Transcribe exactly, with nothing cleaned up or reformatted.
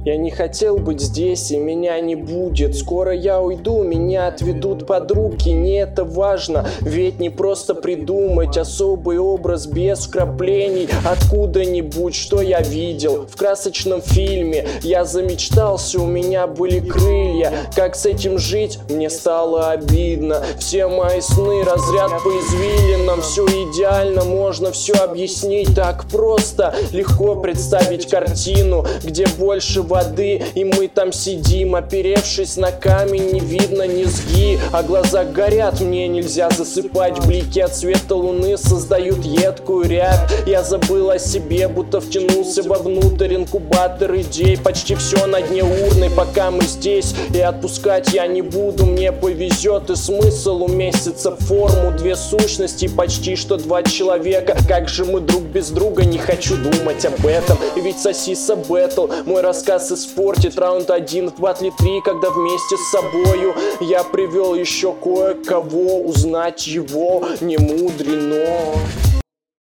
Я не хотел быть здесь, и меня не будет. Скоро я уйду, меня отведут под руки. Не это важно, ведь не просто придумать особый образ без вкраплений откуда-нибудь, что я видел в красочном фильме. Я замечтался, у меня были крылья. Как с этим жить, мне стало обидно. Все мои сны, разряд по извилинам. Все идеально, можно все объяснить так просто. Легко представить картину, где больше воды, и мы там сидим, оперевшись на камень, не видно низги, а глаза горят, мне нельзя засыпать. Блики от света луны создают едкую рябь. Я забыл о себе, будто втянулся вовнутрь инкубатор идей. Почти все на дне урны, пока мы здесь, и отпускать я не буду. Мне повезет, и смысл уместится в форму. Две сущности, почти что два человека. Как же мы друг без друга, не хочу думать об этом. Ведь сосиса бэтл мой рассказ испортит. Раунд один в батле три, когда вместе с собою я привел еще кое-кого. Узнать его не мудрено.